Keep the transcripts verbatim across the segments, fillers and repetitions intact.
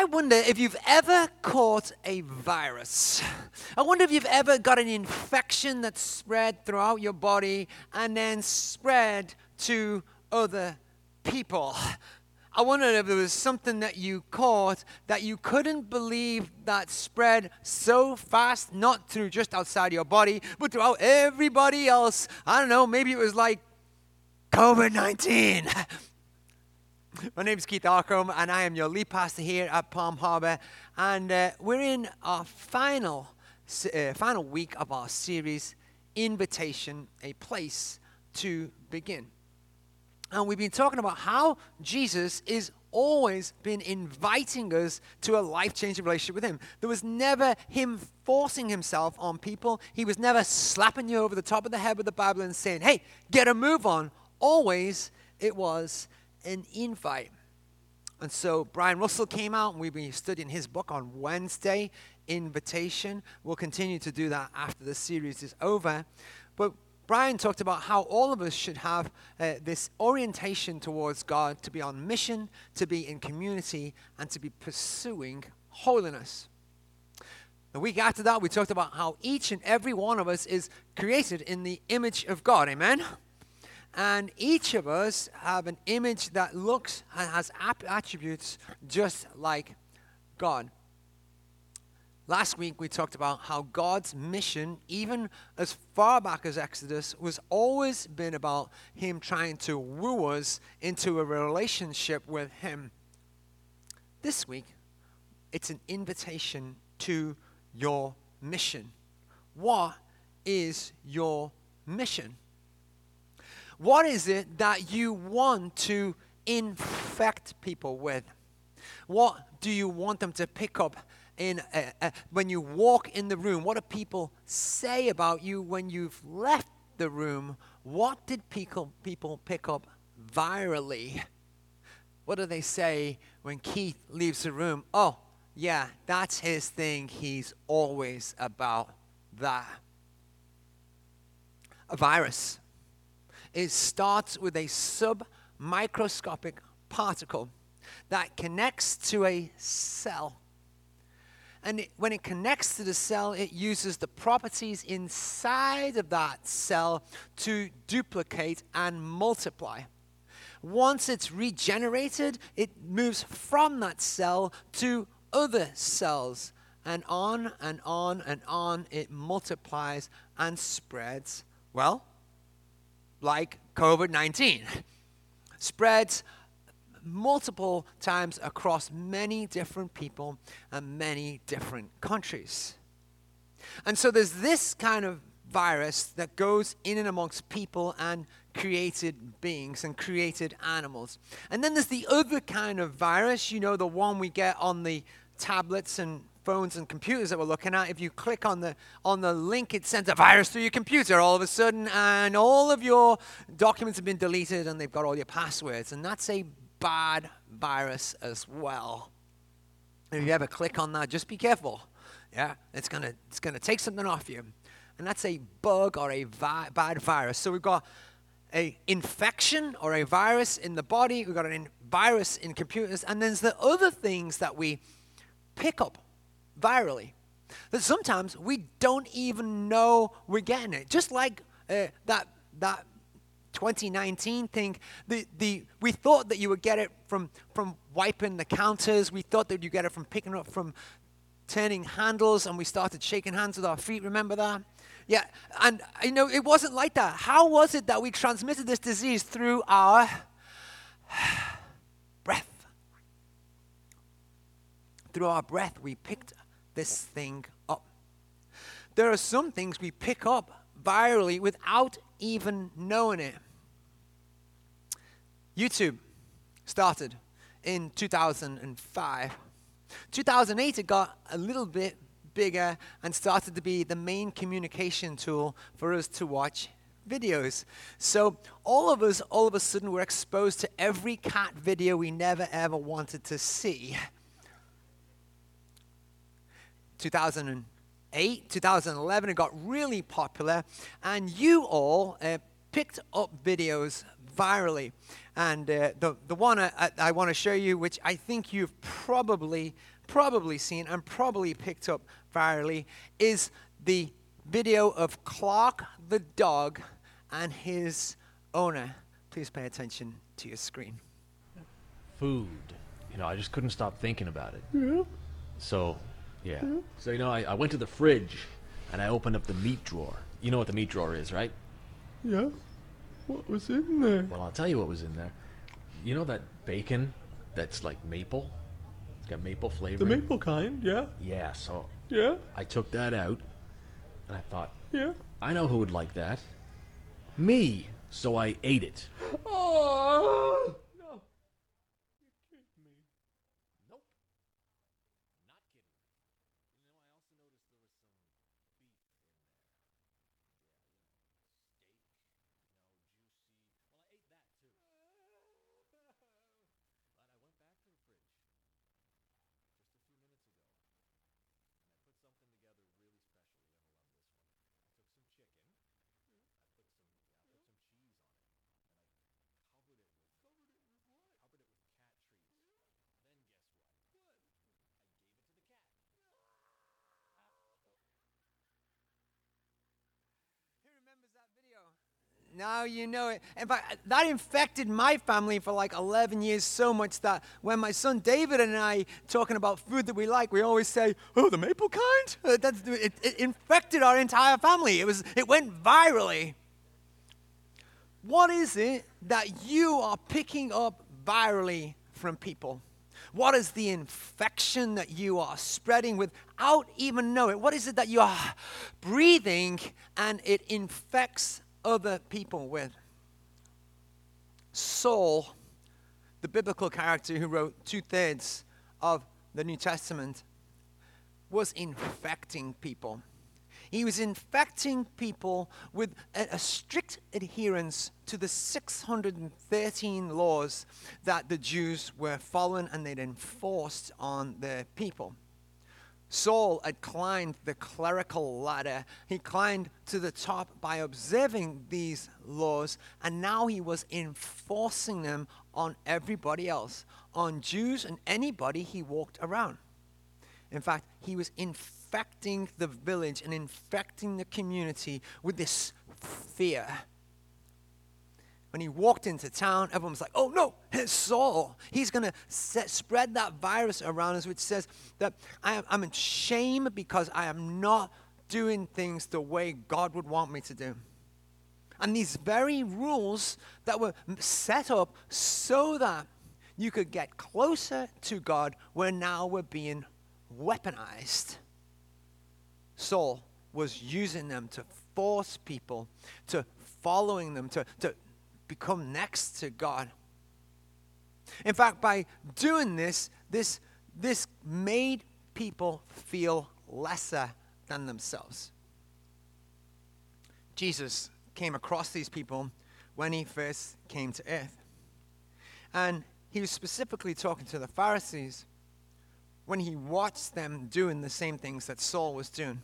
wonder if you've ever caught a virus. I wonder if you've ever got an infection that spread throughout your body and then spread to other people. I wonder if there was something that you caught that you couldn't believe that spread so fast, not through just outside your body, but throughout everybody else. I don't know, maybe it was like covid nineteen. My name is Keith Arkham, and I am your lead pastor here at Palm Harbor. And uh, we're in our final, uh, final week of our series, Invitation, a Place to Begin. And we've been talking about how Jesus is always been inviting us to a life-changing relationship with him. There was never him forcing himself on people. He was never slapping you over the top of the head with the Bible and saying, hey, get a move on. Always it was an invite. And so Brian Russell came out, and we've been studying his book on Wednesday, Invitation. We'll continue to do that after the series is over. But Brian talked about how all of us should have uh, this orientation towards God, to be on mission, to be in community, and to be pursuing holiness. The week after that, we talked about how each and every one of us is created in the image of God. Amen? And each of us have an image that looks and has attributes just like God. Last week we talked about how God's mission, even as far back as Exodus, was always been about him trying to woo us into a relationship with him. This week, it's an invitation to your mission. What is your mission? What is it that you want to infect people with? What do you want them to pick up in uh, uh, when you walk in the room? What do people say about you when you've left the room? What did people people pick up virally? What do they say when Keith leaves the room? Oh, yeah, that's his thing. He's always about that. A virus. It starts with a sub-microscopic particle that connects to a cell. And it, when it connects to the cell, it uses the properties inside of that cell to duplicate and multiply. Once it's regenerated, it moves from that cell to other cells. And on and on and on, it multiplies and spreads, well, like covid nineteen. Spreads multiple times across many different people and many different countries. And so there's this kind of virus that goes in and amongst people and created beings and created animals. And then there's the other kind of virus, you know, the one we get on the tablets and phones and computers that we're looking at. If you click on the on the link, it sends a virus through your computer all of a sudden, and all of your documents have been deleted and they've got all your passwords. And that's a bad virus as well. If you ever click on that, just be careful. Yeah, it's gonna it's gonna take something off you, and that's a bug or a vi- bad virus. So we've got a infection or a virus in the body. We've got a in- virus in computers, and then there's the other things that we pick up virally that sometimes we don't even know we're getting it. Just like uh, that that twenty nineteen thing, the the we thought that you would get it from from wiping the counters. We thought that you get it from picking up from turning handles, and we started shaking hands with our feet. Remember that? Yeah, and you know it wasn't like that. How was it that we transmitted this disease? Through our breath. Through our breath, we picked this thing up. There are some things we pick up virally without even knowing it. YouTube started in two thousand five. two thousand eight, it got a little bit bigger and started to be the main communication tool for us to watch videos. So all of us, all of a sudden, were exposed to every cat video we never ever wanted to see. two thousand eight, two thousand eleven, it got really popular, and you all uh, picked up videos virally. And uh, the, the one I, I, I want to show you, which I think you've probably, probably seen and probably picked up virally, is the video of Clark the dog and his owner. Please pay attention to your screen. Food. You know, I just couldn't stop thinking about it. Yeah. So, yeah. So, you know, I, I went to the fridge and I opened up the meat drawer. You know what the meat drawer is, right? Yeah. What was in there? Well, I'll tell you what was in there. You know that bacon that's like maple? It's got maple flavor. The maple kind, yeah. Yeah, so Yeah. I took that out and I thought, Yeah. I know who would like that. Me. So I ate it. Oh. No. You kidding me? Nope. Not kidding. You know, I also noticed there was some beef in there. Yeah, you know, steak, you know, juicy. Well, I ate that too. But I went back to the fridge just a few minutes ago. And I put something together really special. You're gonna love this one. I took some chicken. I put some, yeah, I put some cheese on it. And I covered it with, Covered it with what? covered it with cat treats. Then guess what? What? I gave it to the cat. Who remembers that video? Now you know it. In fact, that infected my family for like eleven years so much that when my son David and I talking about food that we like, we always say, "Oh, the maple kind." Uh, That's, it, it infected our entire family. It was. It went virally. What is it that you are picking up virally from people? What is the infection that you are spreading without even knowing? What is it that you are breathing and it infects other people with? Saul, the biblical character who wrote two-thirds of the New Testament, was infecting people. He was infecting people with a, a strict adherence to the six hundred thirteen laws that the Jews were following and they'd enforced on their people. Saul had climbed the clerical ladder. He climbed to the top by observing these laws, and now he was enforcing them on everybody else, on Jews and anybody he walked around. In fact, he was infecting the village and infecting the community with this fear. When he walked into town, everyone was like, "Oh no, it's Saul. He's going to spread that virus around us," which says that I am, I'm in shame because I am not doing things the way God would want me to do. And these very rules that were set up so that you could get closer to God were now were being weaponized. Saul was using them to force people to following them, to, to become next to God. In fact, by doing this, this, this made people feel lesser than themselves. Jesus came across these people when he first came to earth. And he was specifically talking to the Pharisees when he watched them doing the same things that Saul was doing.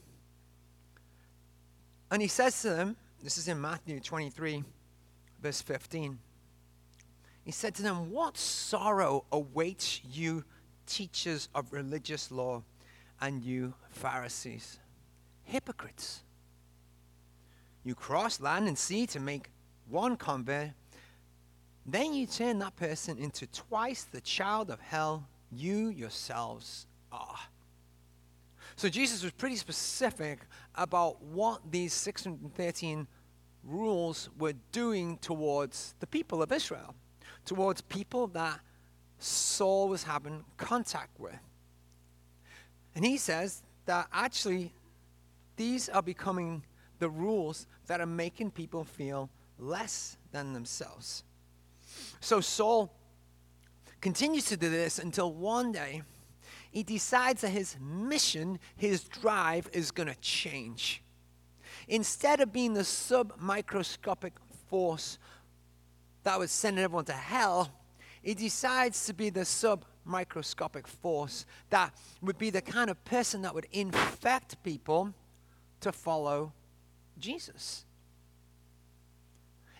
And he says to them, this is in Matthew twenty-three, verse fifteen. He said to them, "What sorrow awaits you, teachers of religious law, and you Pharisees, hypocrites! You cross land and sea to make one convert, then you turn that person into twice the child of hell you yourselves are." So Jesus was pretty specific about what these six hundred thirteen rules were doing towards the people of Israel, towards people that Saul was having contact with. And he says that actually these are becoming the rules that are making people feel less than themselves. So Saul continues to do this until one day he decides that his mission, his drive, is going to change. Instead of being the sub-microscopic force that was sending everyone to hell, he decides to be the sub-microscopic force that would be the kind of person that would infect people to follow Jesus.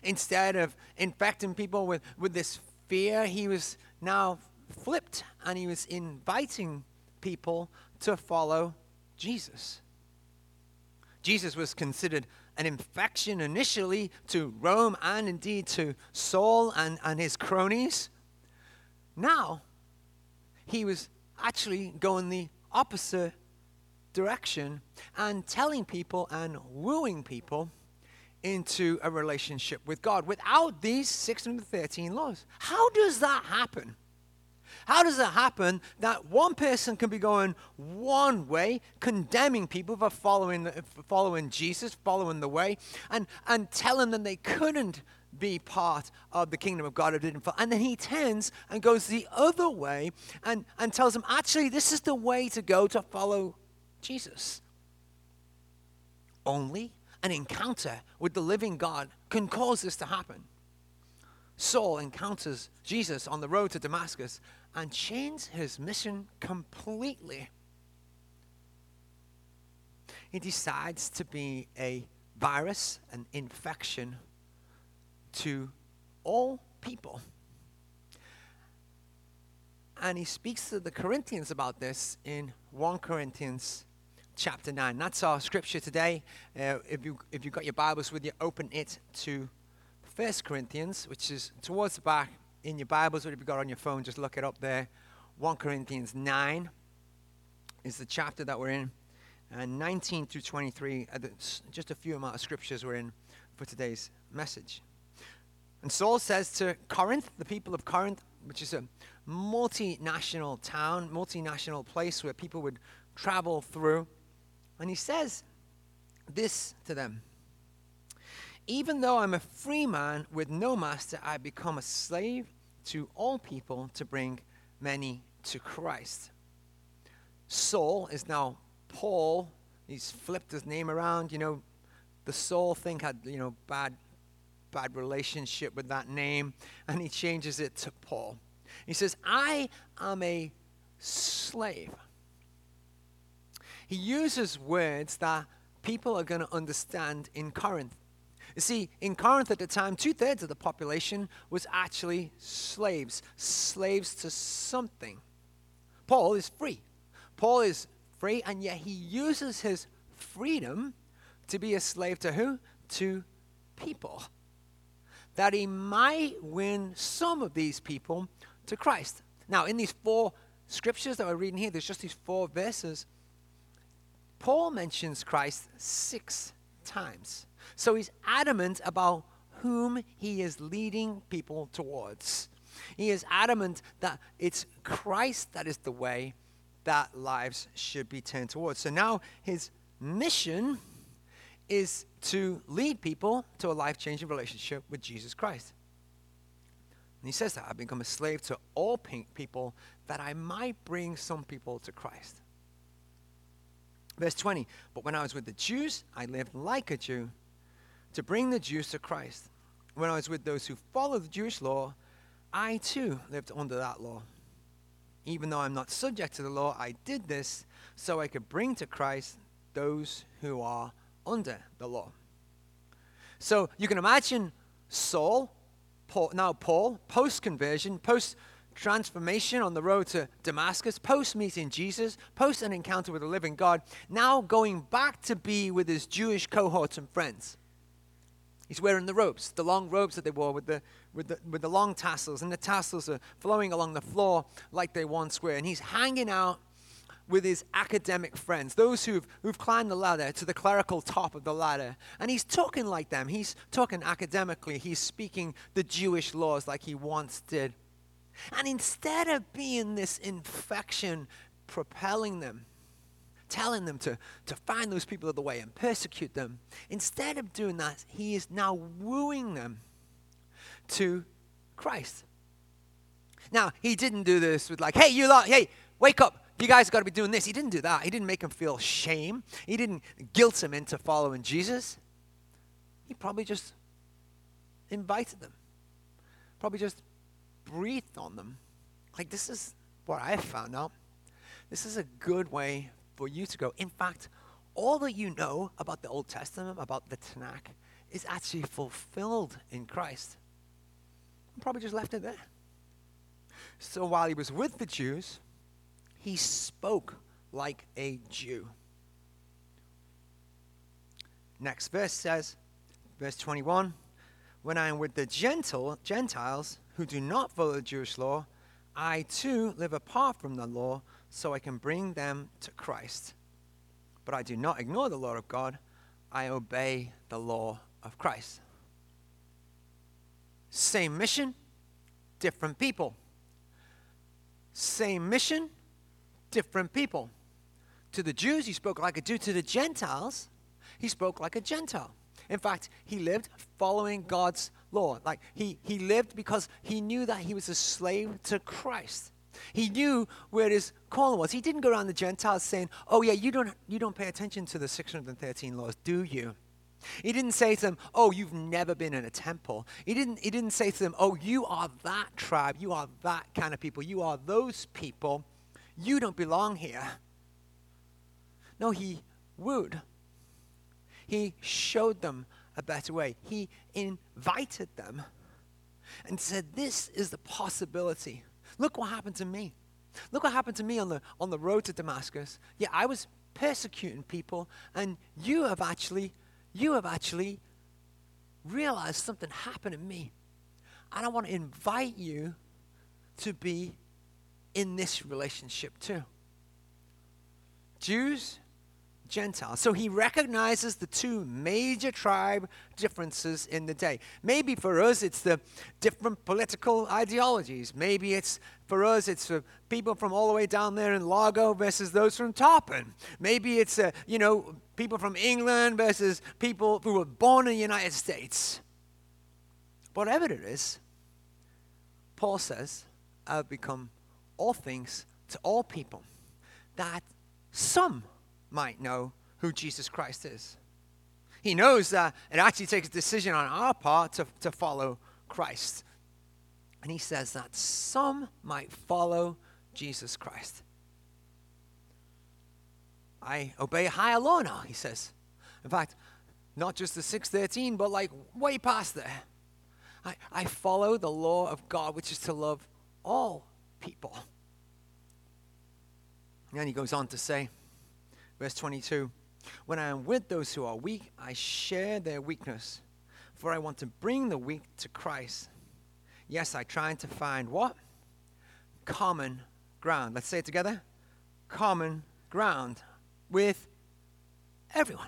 Instead of infecting people with, with this fear, he was now flipped, and he was inviting people to follow Jesus. Jesus was considered an infection initially to Rome and indeed to Saul and, and his cronies. Now, he was actually going the opposite direction and telling people and wooing people into a relationship with God without these six hundred thirteen laws. How does that happen? How does it happen that one person can be going one way, condemning people for following for following Jesus, following the way, and, and telling them they couldn't be part of the kingdom of God or didn't follow. And then he turns and goes the other way and, and tells them, actually, this is the way to go to follow Jesus. Only an encounter with the living God can cause this to happen. Saul encounters Jesus on the road to Damascus and changes his mission completely. He decides to be a virus, an infection to all people. And he speaks to the Corinthians about this in First Corinthians chapter nine. That's our scripture today. Uh, if you if you've got your Bibles with you, open it to First Corinthians, which is towards the back in your Bibles, or if you've got it on your phone, just look it up there. First Corinthians nine is the chapter that we're in, and nineteen through twenty-three are the, just a few amount of scriptures we're in for today's message. And Saul says to Corinth, the people of Corinth, which is a multinational town, multinational place where people would travel through, and he says this to them: even though I'm a free man with no master, I become a slave to all people to bring many to Christ. Saul is now Paul. He's flipped his name around. You know, the Saul thing had, you know, bad, bad relationship with that name, and he changes it to Paul. He says, I am a slave. He uses words that people are going to understand in Corinth. You see, in Corinth at the time, two-thirds of the population was actually slaves, slaves to something. Paul is free. Paul is free, and yet he uses his freedom to be a slave to who? To people. That he might win some of these people to Christ. Now, in these four scriptures that we're reading here, there's just these four verses. Paul mentions Christ six times. So he's adamant about whom he is leading people towards. He is adamant that it's Christ that is the way that lives should be turned towards. So now his mission is to lead people to a life-changing relationship with Jesus Christ. And he says that I've become a slave to all people that I might bring some people to Christ. Verse twenty, but when I was with the Jews, I lived like a Jew to bring the Jews to Christ. When I was with those who follow the Jewish law, I too lived under that law. Even though I'm not subject to the law, I did this so I could bring to Christ those who are under the law. So you can imagine Saul, Paul, now Paul, post-conversion, post-transformation on the road to Damascus, post-meeting Jesus, post an encounter with the living God, now going back to be with his Jewish cohorts and friends. He's wearing the robes, the long robes that they wore with the, with the with the long tassels, and the tassels are flowing along the floor like they once were. And he's hanging out with his academic friends, those who've, who've climbed the ladder to the clerical top of the ladder. And he's talking like them. He's talking academically. He's speaking the Jewish laws like he once did. And instead of being this infection propelling them, telling them to, to find those people of the way and persecute them, instead of doing that, he is now wooing them to Christ. Now, he didn't do this with like, hey, you lot, hey, wake up. You guys got to be doing this. He didn't do that. He didn't make them feel shame. He didn't guilt them into following Jesus. He probably just invited them. Probably just breathed on them. Like, this is what I found out. This is a good way for you to go. In fact, all that you know about the Old Testament, about the Tanakh, is actually fulfilled in Christ. He probably just left it there. So while he was with the Jews, he spoke like a Jew. Next verse says, verse twenty-one, when I am with the Gentle, Gentiles who do not follow the Jewish law, I too live apart from the law so I can bring them to Christ. But I do not ignore the law of God. I obey the law of Christ. Same mission, different people. Same mission, different people. To the Jews, he spoke like a Jew. To the Gentiles, he spoke like a Gentile. In fact, he lived following God's law. Like he, he lived because he knew that he was a slave to Christ. He knew where his calling was. He didn't go around the Gentiles saying, oh yeah, you don't, you don't pay attention to the six hundred thirteen laws, do you? He didn't say to them, oh, you've never been in a temple. He didn't, he didn't say to them, oh, you are that tribe. You are that kind of people. You are those people. You don't belong here. No, he wooed. He showed them a better way. He invited them and said, this is the possibility. Look what happened to me. Look what happened to me on the, on the road to Damascus. Yeah, I was persecuting people, and you have actually You have actually realized something happened in me. And I want to invite you to be in this relationship too. Jews, Gentiles. So he recognizes the two major tribe differences in the day. Maybe for us it's the different political ideologies. Maybe it's for us it's for people from all the way down there in Largo versus those from Tarpon. Maybe it's uh, you know people from England versus people who were born in the United States. Whatever it is, Paul says, I've become all things to all people, that some might know who Jesus Christ is. He knows that it actually takes a decision on our part to, to follow Christ. And he says that some might follow Jesus Christ. I obey a higher law now, he says. In fact, not just the six thirteen, but like way past there. I, I follow the law of God, which is to love all people. And then he goes on to say, verse twenty-two, when I am with those who are weak, I share their weakness, for I want to bring the weak to Christ. Yes, I try to find what? Common ground. Let's say it together. Common ground with everyone.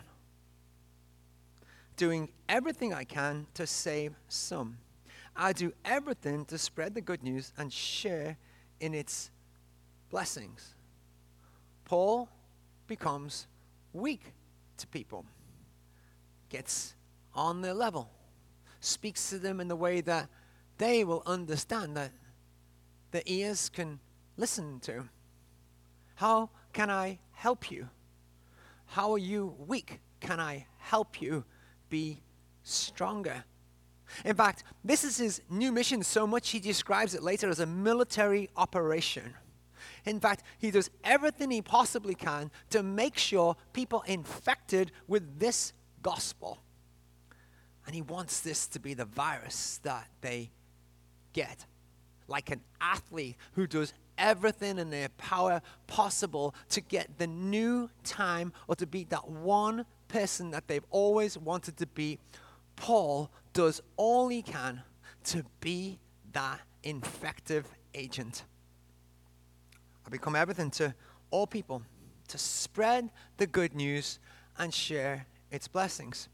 Doing everything I can to save some. I do everything to spread the good news and share in its blessings. Paul becomes weak to people, gets on their level, speaks to them in the way that they will understand, that the ears can listen to. How can I help you? How are you weak? Can I help you be stronger? In fact, this is his new mission so much he describes it later as a military operation. In fact, he does everything he possibly can to make sure people infected with this gospel. And he wants this to be the virus that they get. Like an athlete who does everything in their power possible to get the new time or to beat that one person that they've always wanted to beat. Paul does all he can to be that infective agent. I become everything to all people, to spread the good news and share its blessings.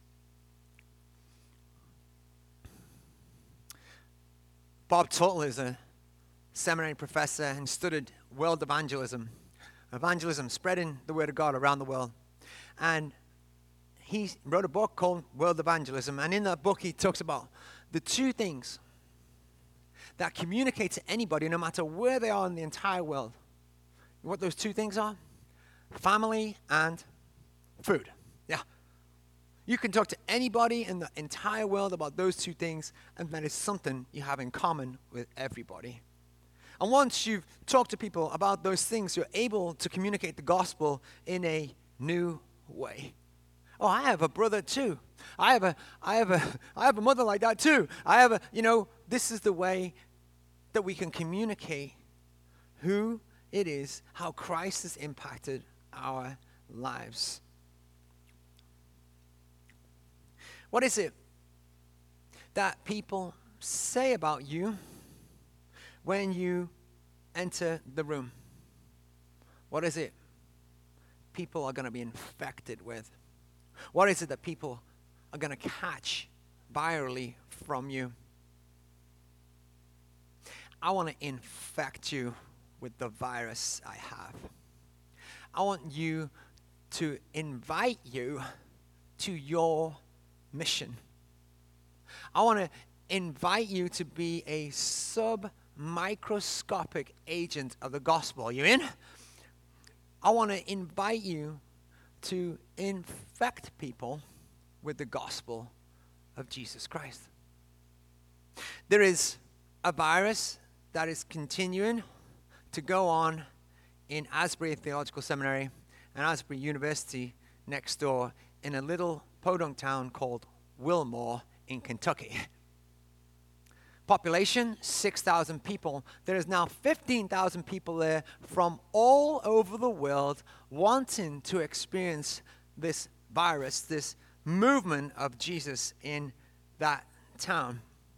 Bob Tuttle is a seminary professor and studied world evangelism. Evangelism, spreading the word of God around the world. And he wrote a book called World Evangelism. And in that book, he talks about the two things that communicate to anybody, no matter where they are in the entire world. What those two things are? Family and food. Yeah. You can talk to anybody in the entire world about those two things, and that is something you have in common with everybody. And once you've talked to people about those things, you're able to communicate the gospel in a new way. Oh, I have a brother too. I have a, I have a, I have a mother like that too. I have a, you know, this is the way that we can communicate who it is, how Christ has impacted our lives. What is it that people say about you when you enter the room? What is it people are going to be infected with? What is it that people are going to catch virally from you? I want to infect you with the virus I have. I want you to invite you to your mission. I want to invite you to be a sub-microscopic agent of the gospel. Are you in? I want to invite you to infect people with the gospel of Jesus Christ. There is a virus that is continuing to go on in Asbury Theological Seminary and Asbury University next door in a little podunk town called Wilmore in Kentucky. Population, six thousand people. There is now fifteen thousand people there from all over the world wanting to experience this virus, this movement of Jesus in that town.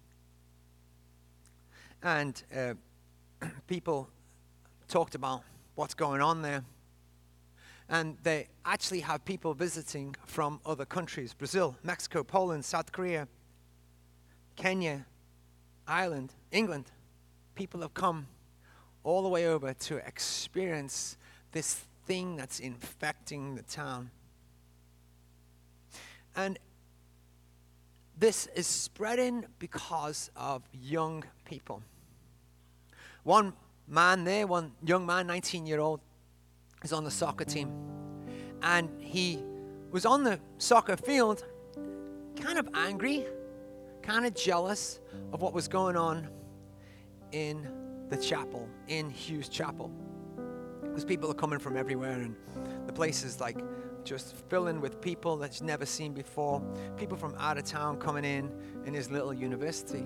And uh, people talked about what's going on there. And they actually have people visiting from other countries: Brazil, Mexico, Poland, South Korea, Kenya, Ireland, England. People have come all the way over to experience this thing that's infecting the town. And this is spreading because of young people. One man there, one young man, nineteen-year-old, is on the soccer team. And he was on the soccer field kind of angry, kind of jealous of what was going on in the chapel, in Hughes Chapel. Because people are coming from everywhere, and the place is like just filling with people that he's never seen before. People from out of town coming in in his little university.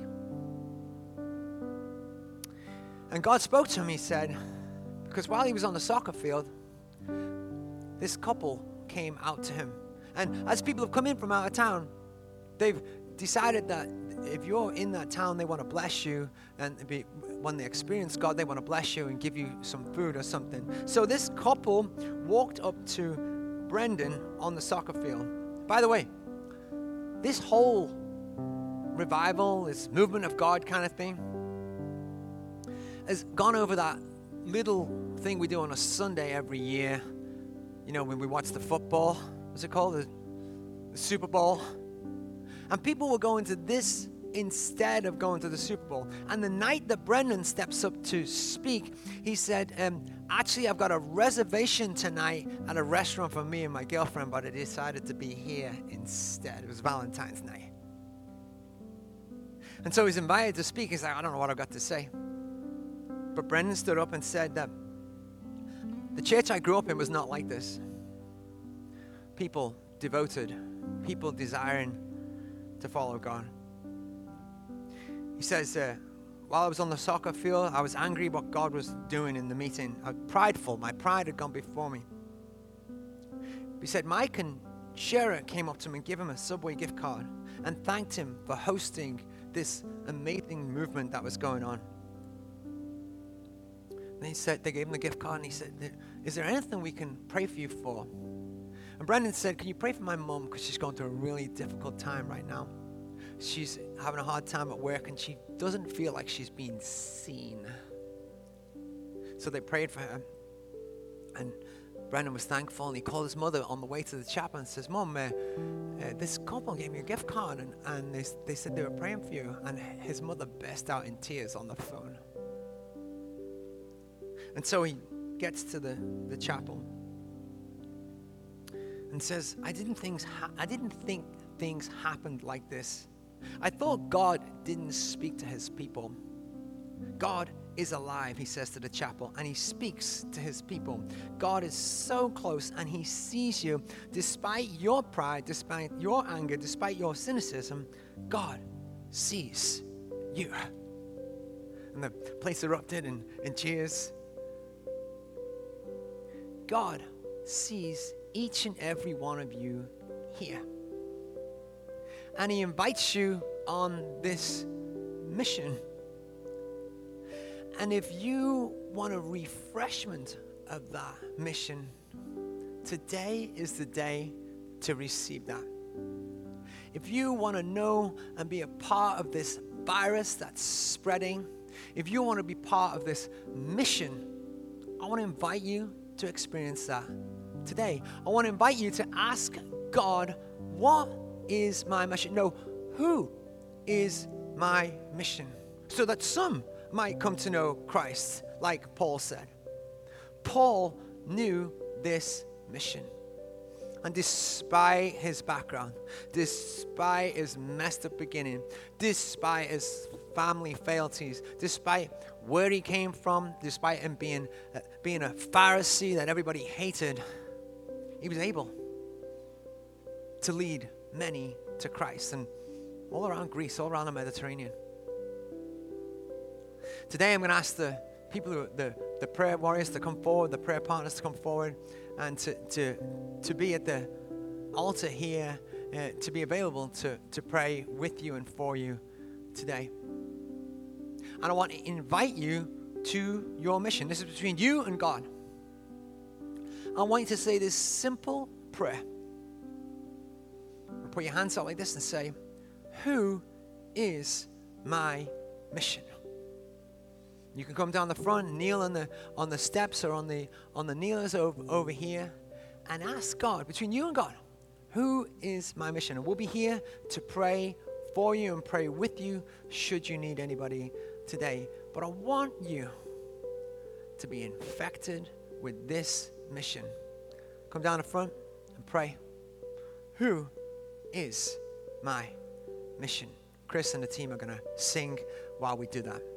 And God spoke to him, he said, because while he was on the soccer field, this couple came out to him. And as people have come in from out of town, they've decided that if you're in that town, they want to bless you. And be, when they experience God, they want to bless you and give you some food or something. So this couple walked up to Brendan on the soccer field. By the way, this whole revival, this movement of God kind of thing, has gone over that little thing we do on a Sunday every year. You know, when we watch the football, what's it called? The, the Super Bowl. And people were going to this instead of going to the Super Bowl. And the night that Brendan steps up to speak, he said, um, actually, I've got a reservation tonight at a restaurant for me and my girlfriend, but I decided to be here instead. It was Valentine's night. And so he's invited to speak. He's like, I don't know what I've got to say. But Brendan stood up and said that the church I grew up in was not like this. People devoted, people desiring to follow God. He says, uh, while I was on the soccer field, I was angry what God was doing in the meeting. I was prideful. My pride had gone before me. He said, Mike and Shara came up to him and gave him a Subway gift card and thanked him for hosting this amazing movement that was going on. And he said, they gave him the gift card, and he said, is there anything we can pray for you for? And Brendan said, can you pray for my mom, because she's going through a really difficult time right now. She's having a hard time at work, and she doesn't feel like she's being seen. So they prayed for her. And Brendan was thankful, and he called his mother on the way to the chapel and says, Mom, uh, uh, this couple gave me a gift card, and, and they, they said they were praying for you. And his mother burst out in tears on the phone. And so he gets to the, the chapel and says, I didn't things ha- I didn't think things happened like this. I thought God didn't speak to his people. God is alive, he says to the chapel, and he speaks to his people. God is so close, and he sees you. Despite your pride, despite your anger, despite your cynicism, God sees you. And the place erupted in, in cheers. God sees each and every one of you here. And he invites you on this mission. And if you want a refreshment of that mission, today is the day to receive that. If you want to know and be a part of this virus that's spreading, if you want to be part of this mission, I want to invite you to experience that today. I want to invite you to ask God, what is my mission? No, who is my mission? So that some might come to know Christ, like Paul said. Paul knew this mission. And despite his background, despite his messed up beginning, despite his family frailties, despite where he came from, despite him being, uh, being a Pharisee that everybody hated, he was able to lead many to Christ, and all around Greece, all around the Mediterranean. Today I'm going to ask the people, who, the, the prayer warriors to come forward, the prayer partners to come forward, and to, to, to be at the altar here, uh, to be available to, to pray with you and for you today. And I want to invite you to your mission. This is between you and God. I want you to say this simple prayer. Put your hands out like this and say, who is my mission? You can come down the front, kneel on the on the steps or on the on the kneelers over, over here, and ask God, between you and God, who is my mission? And we'll be here to pray for you and pray with you should you need anybody today. But I want you to be infected with this mission. Come down the front and pray. Who is my mission? Chris and the team are going to sing while we do that.